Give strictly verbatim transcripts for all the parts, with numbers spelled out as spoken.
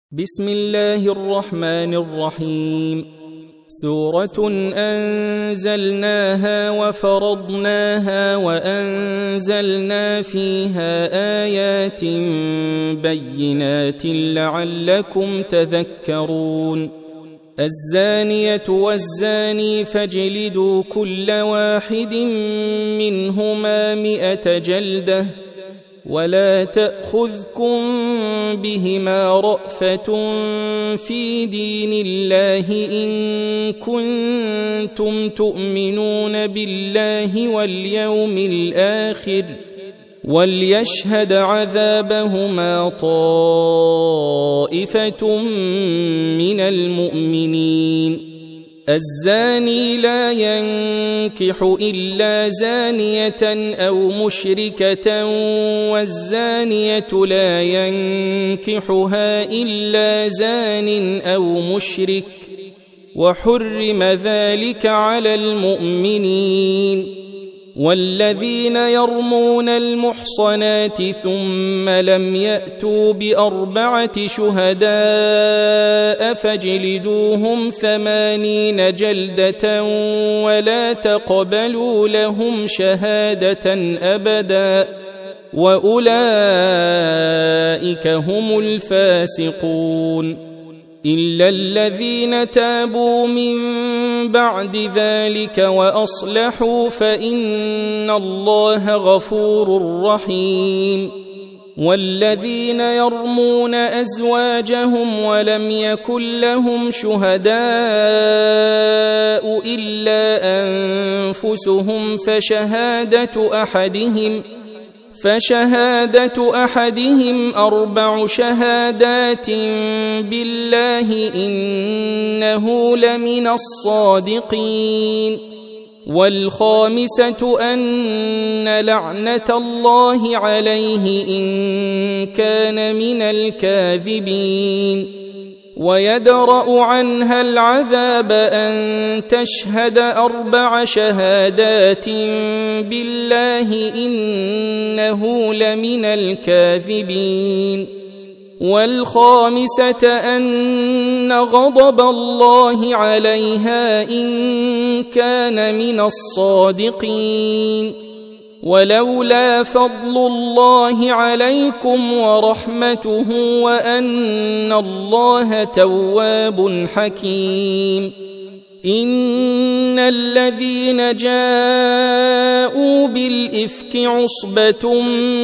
بسم الله الرحمن الرحيم. سورة أنزلناها وفرضناها وأنزلنا فيها آيات بينات لعلكم تذكرون. الزانية والزاني فاجلدوا كل واحد منهما مئة جلدة ولا تأخذكم بهما رأفة في دين الله إن كنتم تؤمنون بالله واليوم الآخر وليشهد عذابهما طائفة من المؤمنين. الزاني لا ينكح إلا زانية أو مشركة والزانية لا ينكحها إلا زان أو مشرك وحرم ذلك على المؤمنين. والذين يرمون المحصنات ثم لم يأتوا بأربعة شهداء فاجلدوهم ثمانين جلدة ولا تقبلوا لهم شهادة أبدا وأولئك هم الفاسقون. إلا الذين تابوا من بعد ذلك وأصلحوا فإن الله غفور رحيم. والذين يرمون أزواجهم ولم يكن لهم شهداء إلا أنفسهم فشهادة أحدهم فشهادة أحدهم أربع شهادات بالله إنه لمن الصادقين. والخامسة أن لعنة الله عليه إن كان من الكاذبين. ويدرأ عنها العذاب أن تشهد أربع شهادات بالله إنه لمن الكاذبين. والخامسة أن غضب الله عليها إن كان من الصادقين. ولولا فضل الله عليكم ورحمته وأن الله تواب حكيم. إن الذين جاءوا بالإفك عصبة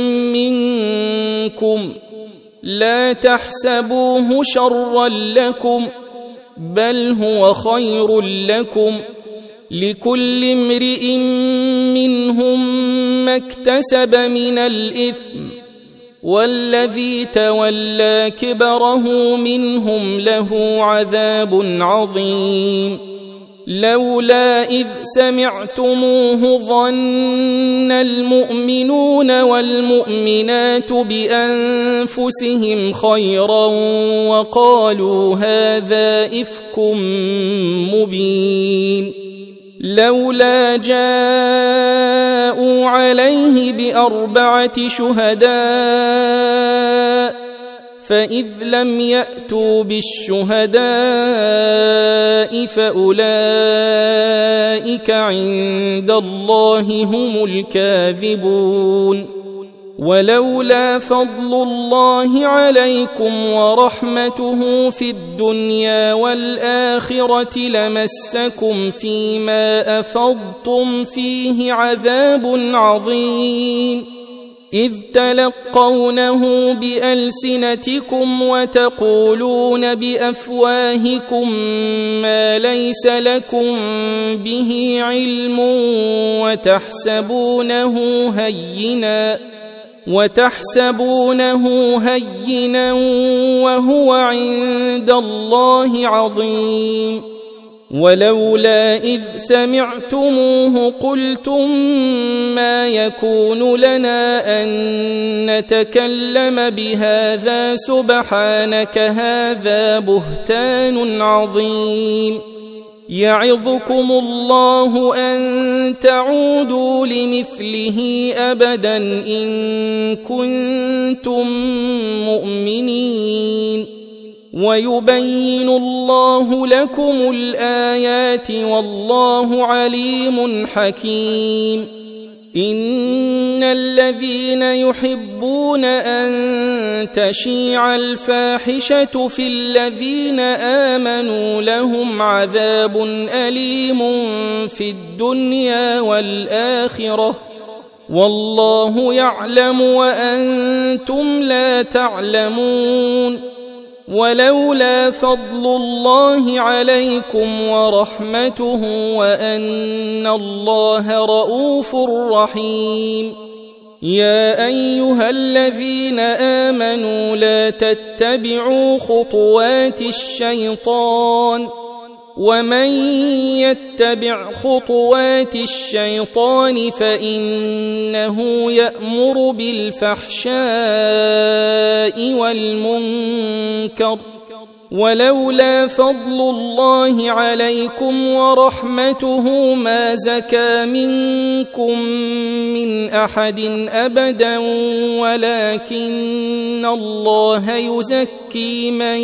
منكم لا تحسبوه شرا لكم بل هو خير لكم لكل امرئ منهم ما اكتسب من الإثم والذي تولى كبره منهم له عذاب عظيم. لولا إذ سمعتموه ظن المؤمنون والمؤمنات بأنفسهم خيرا وقالوا هذا إفك مبين. لولا جاءوا عليه بأربعة شهداء فإذ لم يأتوا بالشهداء فأولئك عند الله هم الكاذبون. ولولا فضل الله عليكم ورحمته في الدنيا والآخرة لمسكم فيما أفضتم فيه عذاب عظيم. إذ تلقونه بألسنتكم وتقولون بأفواهكم ما ليس لكم به علم وتحسبونه هينا وتحسبونه هينا وهو عند الله عظيم. ولولا إذ سمعتموه قلتم ما يكون لنا أن نتكلم بهذا سبحانك هذا بهتان عظيم. يعظكم الله أن تعودوا لمثله أبدا إن كنتم مؤمنين. ويبين الله لكم الآيات والله عليم حكيم. إن الذين يحبون أن تشيع الفاحشة في الذين آمنوا لهم عذاب أليم في الدنيا والآخرة والله يعلم وأنتم لا تعلمون. ولولا فضل الله عليكم ورحمته وأن الله رؤوف رحيم. يا أيها الذين آمنوا لا تتبعوا خطوات الشيطان ومن يتبع خطوات الشيطان فإنه يأمر بالفحشاء والمنكر ولولا فضل الله عليكم ورحمته ما زكى منكم من أحد أبدا ولكن الله يزكي من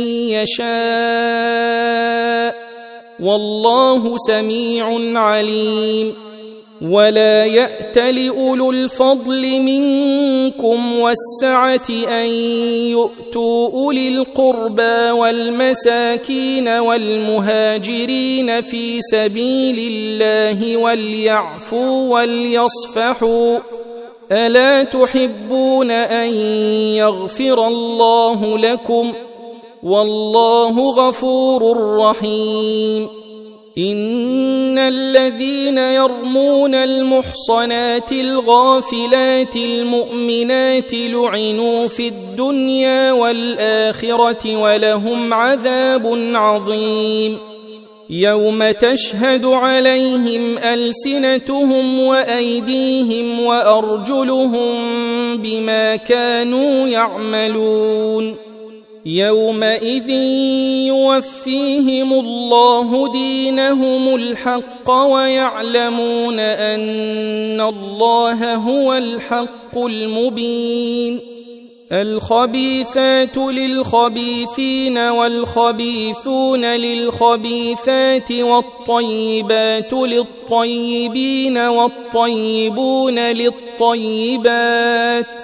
يشاء والله سميع عليم. ولا يأتل أولو الفضل منكم والسعة أن يؤتوا أولي القربى والمساكين والمهاجرين في سبيل الله وليعفوا وليصفحوا ألا تحبون أن يغفر الله لكم والله غفور رحيم. إن الذين يرمون المحصنات الغافلات المؤمنات لعنوا في الدنيا والآخرة ولهم عذاب عظيم. يوم تشهد عليهم ألسنتهم وأيديهم وأرجلهم بما كانوا يعملون. يومئذ يوفيهم الله دينهم الحق ويعلمون أن الله هو الحق المبين. الخبيثات للخبيثين والخبيثون للخبيثات والطيبات للطيبين والطيبون للطيبات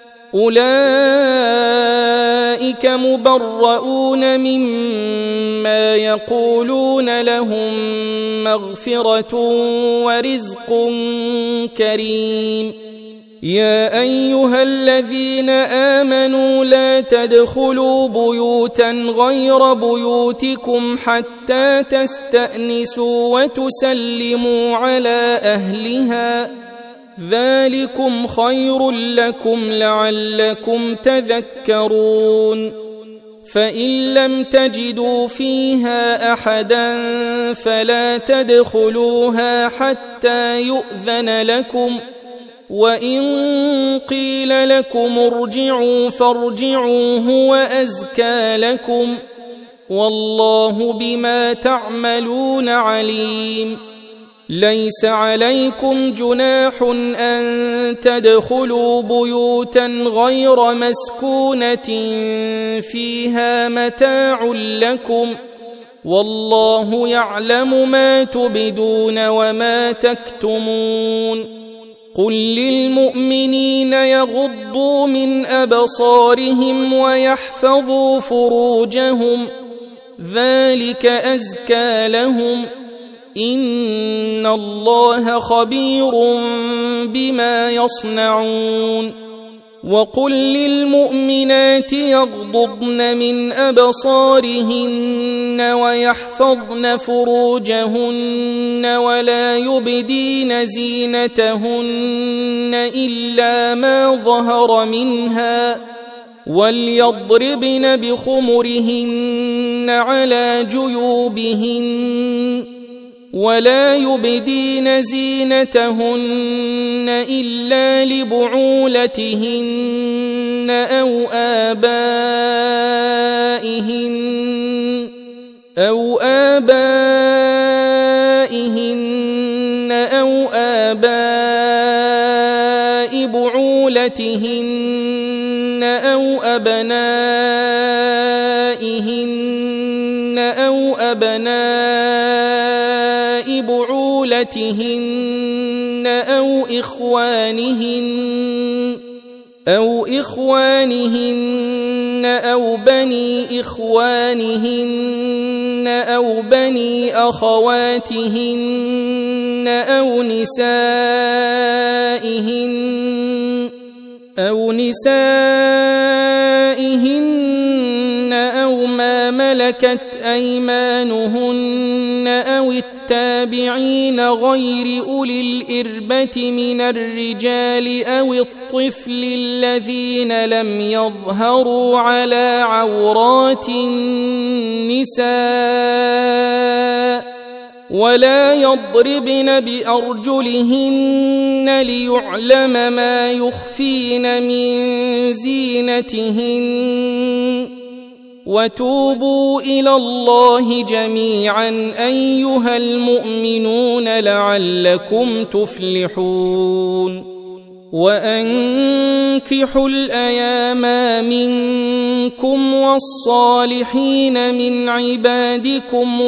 أولئك مبرؤون مما يقولون لهم مغفرة ورزق كريم. يا أيها الذين آمنوا لا تدخلوا بيوتا غير بيوتكم حتى تستأنسوا وتسلموا على أهلها ذلكم خير لكم لعلكم تذكرون. فإن لم تجدوا فيها أحدا فلا تدخلوها حتى يؤذن لكم وإن قيل لكم ارجعوا فارجعوا هو أزكى لكم والله بما تعملون عليم. ليس عليكم جناح أن تدخلوا بيوتا غير مسكونة فيها متاع لكم والله يعلم ما تبدون وما تكتمون. قل للمؤمنين يغضوا من أبصارهم ويحفظوا فروجهم ذلك أزكى لهم إن الله خبير بما يصنعون. وقل للمؤمنات يغضضن من أبصارهن ويحفظن فروجهن ولا يبدين زينتهن إلا ما ظهر منها وليضربن بخمرهن على جيوبهن ولا يبدين زينتهن إلا لبعولتهن أو آبائهن أو آبائهن أو آباء بعولتهن أو أبنائهن نسائهن أو أبناء بعولتهن أو إخوانهن أو إخوانهن أو بني إخوانهن أو بني أخواتهن أو نسائهن أو نسائهن أو ما ملكت أيمانهن أو التابعين غير أولي الإربة من الرجال أو الطفل الذين لم يظهروا على عورات النساء ولا يضربن بأرجلهن ليعلم ما يخفين من زينتهن وتوبوا إلى الله جميعا أيها المؤمنون لعلكم تفلحون وأنكحوا الأيام منكم والصالحين من عبادكم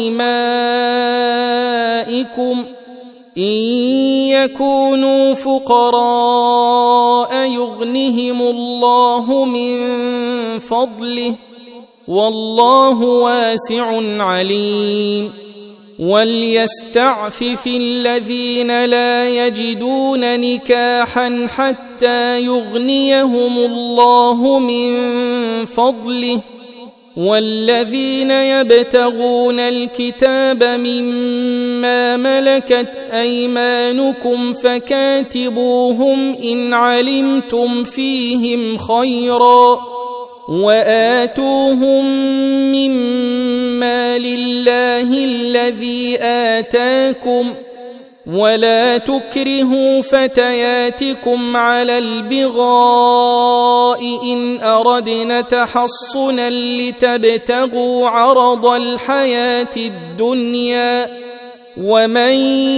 وإمائكم إن يكونوا فقراء يغنهم الله من فضله والله واسع عليم وليستعفف الذين لا يجدون نكاحا حتى يغنيهم الله من فضله والذين يبتغون الكتاب مما ملكت أيمانكم فكاتبوهم إن علمتم فيهم خيرا وآتوهم مما لله الذي آتاكم ولا تكرهوا فتياتكم على البغاء إن أردنا تحصنا لتبتغوا عرض الحياة الدنيا ومن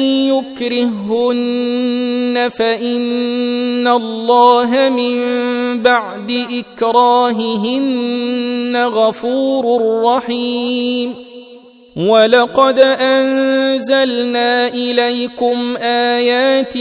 يكرهن فإن الله من بعد إكراههن غفور رحيم ولقد أنزلنا إليكم آيات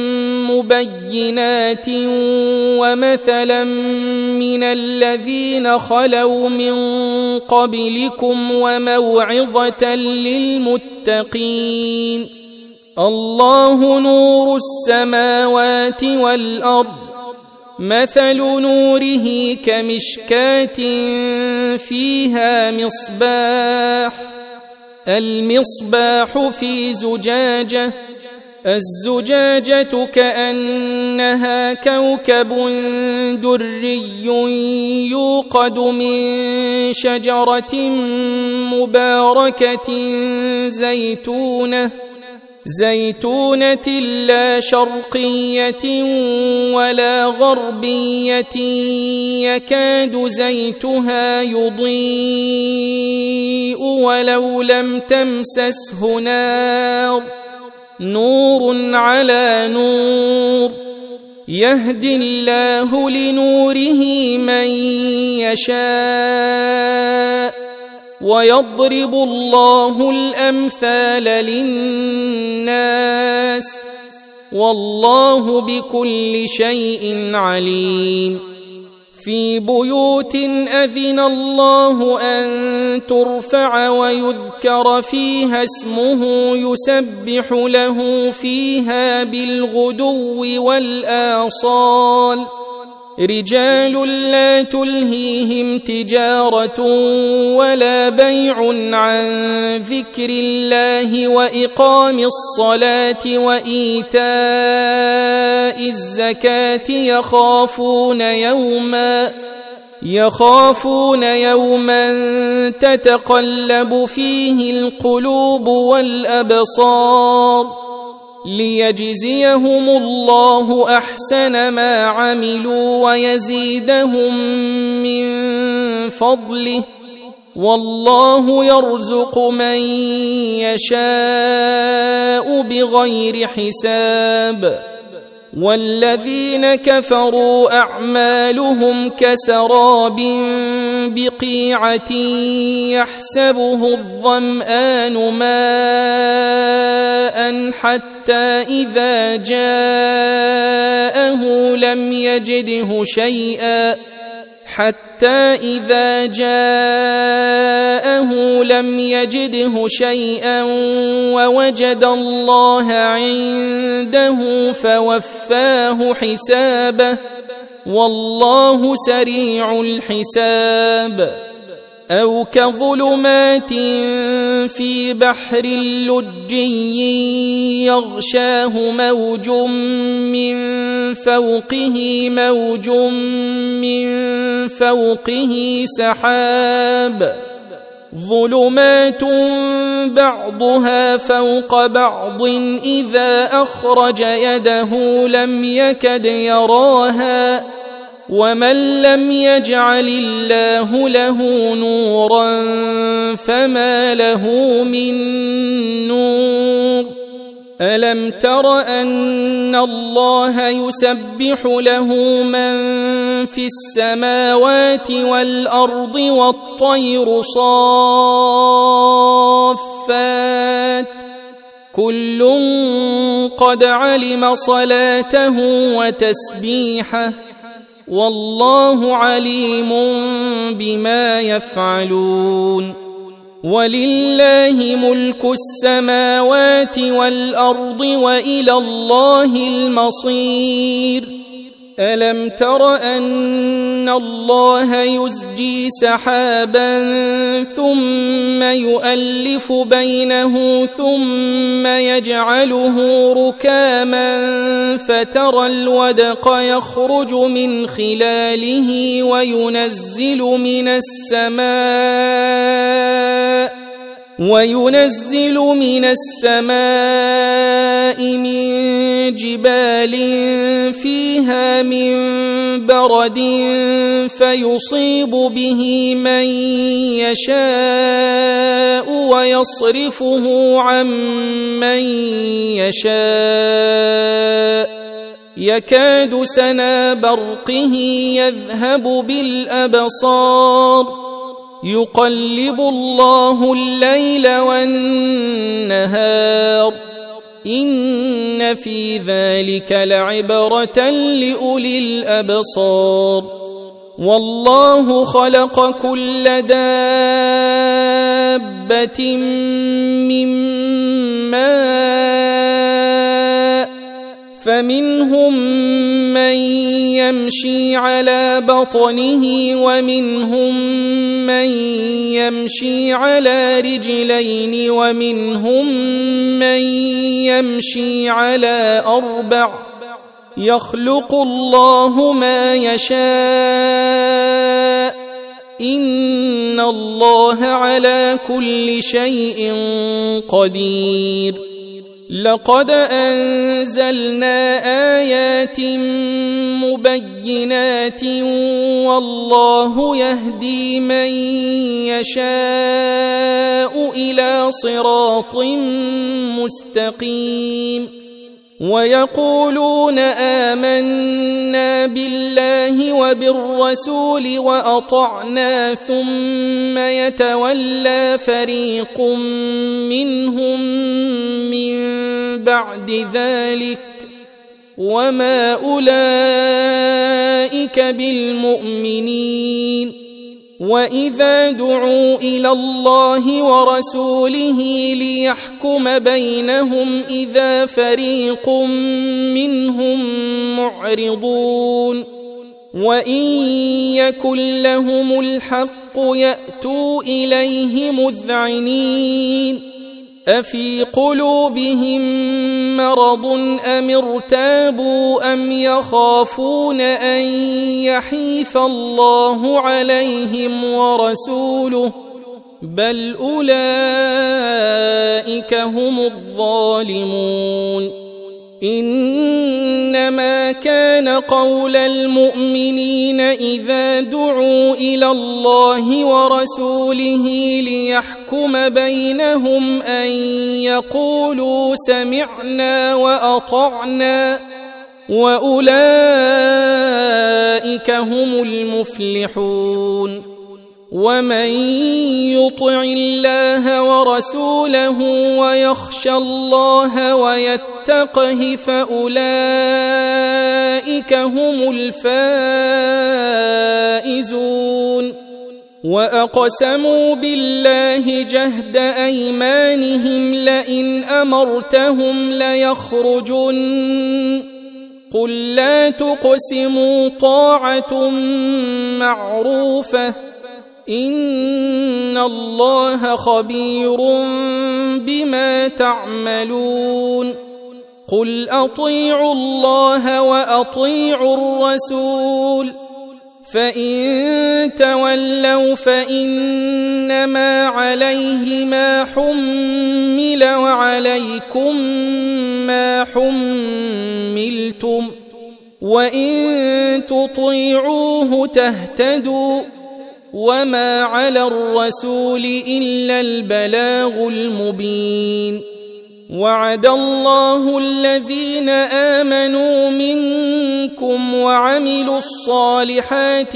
مبينات ومثلا من الذين خلوا من قبلكم وموعظة للمتقين الله نور السماوات والأرض مثل نوره كمشكاة فيها مصباح المصباح في زجاجة الزجاجة كأنها كوكب دري يوقد من شجرة مباركة زيتونة زيتونة لا شرقية ولا غربية يكاد زيتها يضيء ولو لم تمسسه نار نور على نور يهدي الله لنوره من يشاء ويضرب الله الأمثال للناس والله بكل شيء عليم في بيوت أذن الله أن ترفع ويذكر فيها اسمه يسبح له فيها بالغدو والآصال رجال لا تلهيهم تجارة ولا بيع عن ذكر الله وإقام الصلاة وإيتاء الزكاة يخافون يوما يخافون يوما تتقلب فيه القلوب والأبصار ليجزيهم الله أحسن ما عملوا ويزيدهم من فضله والله يرزق من يشاء بغير حساب والذين كفروا أعمالهم كسراب بقيعة يحسبه الظمآن ماء حتى إذا جاءه لم يجده شيئا حتى إذا جاءه لم يجده شيئا ووجد الله عنده فوفاه حسابه والله سريع الحساب. أو كظلمات في بحر لجي يغشاه موج من فوقه موج من فوقه سحاب ظلمات بعضها فوق بعض إذا أخرج يده لم يكد يراها ومن لم يجعل الله له نورا فما له من نور. ألم تر أن الله يسبح له من في السماوات والأرض والطير صافات كل قد علم صلاته وتسبيحه والله عليم بما يفعلون. ولله ملك السماوات والأرض وإلى الله المصير. ألم تر أن الله يزجي سحابا ثم يؤلف بينه ثم يجعله ركاما فترى الودق يخرج من خلاله وينزل من السماء وينزل من السماء من جبال فيها من برد فيصيب به من يشاء ويصرفه عن من يشاء يكاد سنا برقه يذهب بالأبصار يقلب الله الليل والنهار إن في ذلك لعبرة لأولي الأبصار. والله خلق كل دابة من ماء فمنهم من يمشي على بطنه ومنهم من يمشي على رجلين ومنهم من يمشي على أربع يخلق الله ما يشاء إن الله على كل شيء قدير. لقد أنزلنا آيات مبينات والله يهدي من يشاء إلى صراط مستقيم. ويقولون آمنا بالله وبالرسول وأطعنا ثم يتولى فريق منهم من بعد ذلك وما أولئك بالمؤمنين. وإذا دعوا إلى الله ورسوله ليحكم بينهم إذا فريق منهم معرضون وإن يكن لهم الحق يأتوا إليه مذعنين. أفي قلوبهم مرض أم ارتابوا أم يخافون أن يحيف الله عليهم ورسوله بل أولئك هم الظالمون. إنما كان قول المؤمنين إذا دعوا إلى الله ورسوله ليحكم بينهم أن يقولوا سمعنا وأطعنا وأولئك هم المفلحون ومن يطع الله ورسوله ويخشى الله ويتقه فأولئك هم الفائزون وأقسموا بالله جهد أيمانهم لئن أمرتهم ليخرجن قل لا تقسموا طاعة معروفة إن الله خبير بما تعملون قل أطيعوا الله وأطيعوا الرسول فإن تولوا فإنما عليه ما حمل وعليكم ما حملتم وإن تطيعوه تهتدوا وما على الرسول إلا البلاغ المبين وعد الله الذين آمنوا منكم وعملوا الصالحات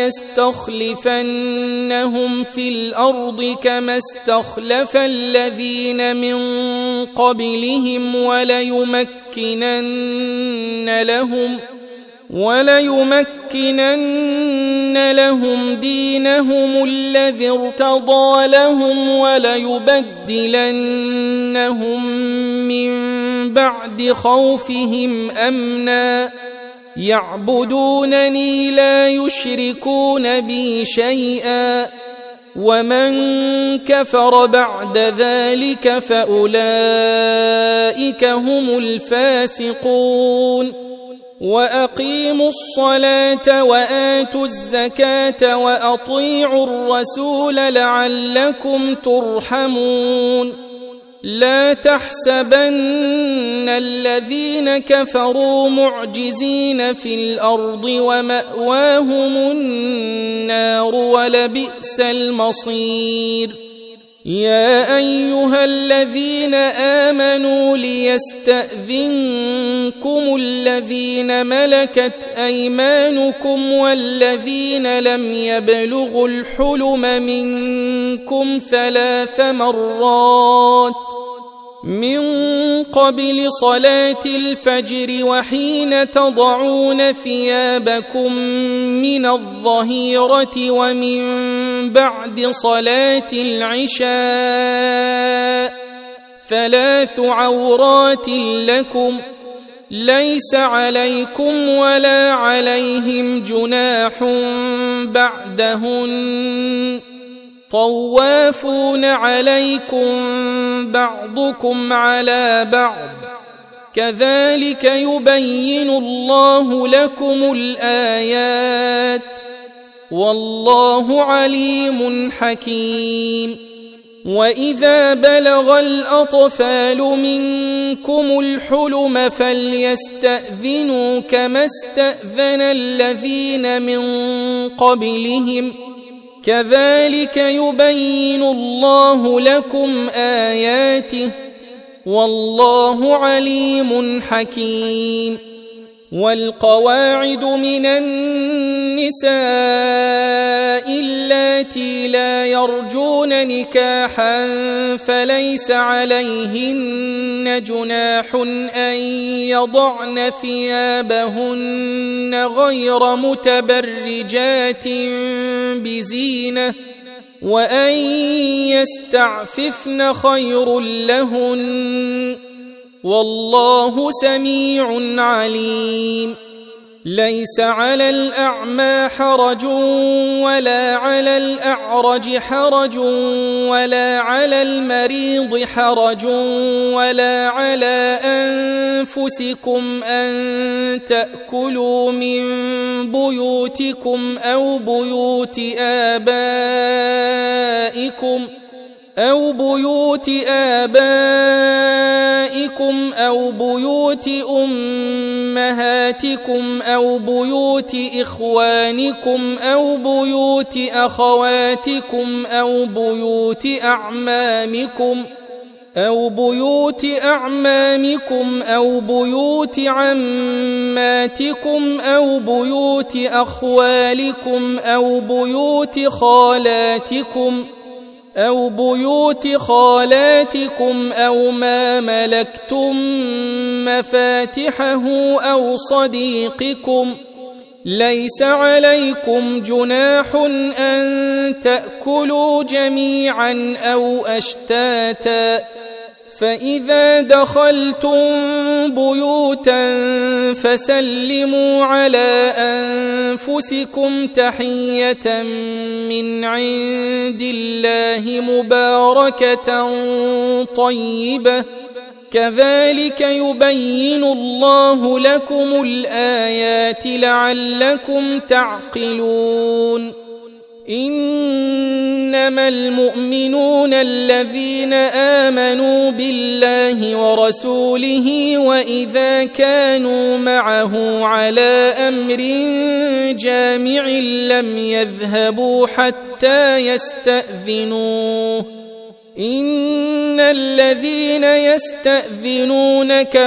ليستخلفنهم في الأرض كما استخلف الذين من قبلهم وليمكنن لهم وليمكنن لهم دينهم الذي ارتضى لهم وليبدلنهم من بعد خوفهم أمنا يعبدونني لا يشركون بي شيئا ومن كفر بعد ذلك فأولئك هم الفاسقون وأقيموا الصلاة وآتوا الزكاة وأطيعوا الرسول لعلكم ترحمون لا تحسبن الذين كفروا معجزين في الأرض ومأواهم النار ولبئس المصير يا أيها الذين آمنوا ليستأذنكم الذين ملكت أيمانكم والذين لم يبلغوا الحلم منكم ثلاث مرات من قبل صلاة الفجر وحين تضعون ثيابكم من الظهيرة ومن بعد صلاة العشاء ثلاث عورات لكم ليس عليكم ولا عليهم جناح بعدهن طوافون عليكم بعضكم على بعض كذلك يبين الله لكم الآيات والله عليم حكيم وإذا بلغ الأطفال منكم الحلم فليستأذنوا كما استأذن الذين من قبلهم كذلك يبين الله لكم آياته والله عليم حكيم والقواعد من النساء اللاتي لا يرجون نكاحا فليس عليهن جناح أن يضعن ثيابهن غير متبرجات بزينة وأن يستعففن خير لهن والله سميع عليم ليس على الأعمى حرج ولا على الأعرج حرج ولا على المريض حرج ولا على أنفسكم أن تأكلوا من بيوتكم أو بيوت آبائكم أو بيوت آبائكم أو بيوت أمهاتكم أو بيوت إخوانكم أو بيوت أخواتكم أو بيوت أعمامكم أو بيوت أعمامكم أو بيوت عماتكم أو بيوت أخوالكم أو بيوت خالاتكم أو بيوت خالاتكم أو ما ملكتم مفاتحه أو صديقكم. ليس عليكم جناح أن تأكلوا جميعا أو أشتاتا، فإذا دخلتم بيوتا فسلموا على أنفسكم تحية من عند الله مباركة طيبة، كذلك يبين الله لكم الآيات لعلكم تعقلون. إنما المؤمنون الذين آمنوا بالله ورسوله وإذا كانوا معه على أمر جامع لم يذهبوا حتى يستأذنوه. إن الذين يستأذنونك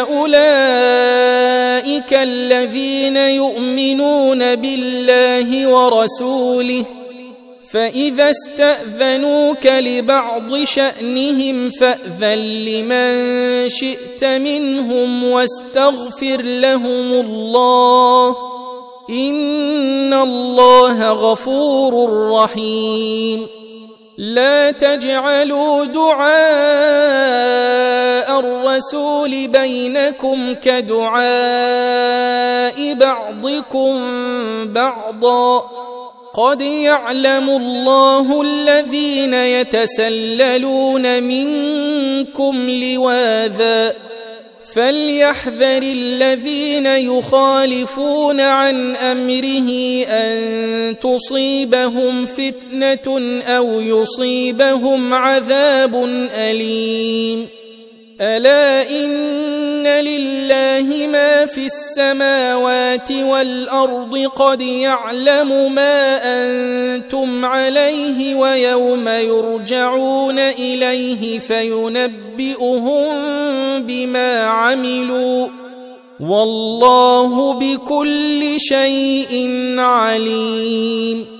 أولئك الذين يؤمنون بالله ورسوله، فإذا استأذنوك لبعض شأنهم فأذن لمن شئت منهم واستغفر لهم الله، إن الله غفور رحيم. لا تجعلوا دعاء الرسول بينكم كدعاء بعضكم بعضا، قد يعلم الله الذين يتسللون منكم لواذا، فليحذر الذين يخالفون عن أمره أن تصيبهم فتنة أو يصيبهم عذاب أليم. ألا إن لله ما في السماوات والأرض، قد يعلم ما أنتم عليه ويوم يرجعون إليه فينبئهم بما عملوا، والله بكل شيء عليم.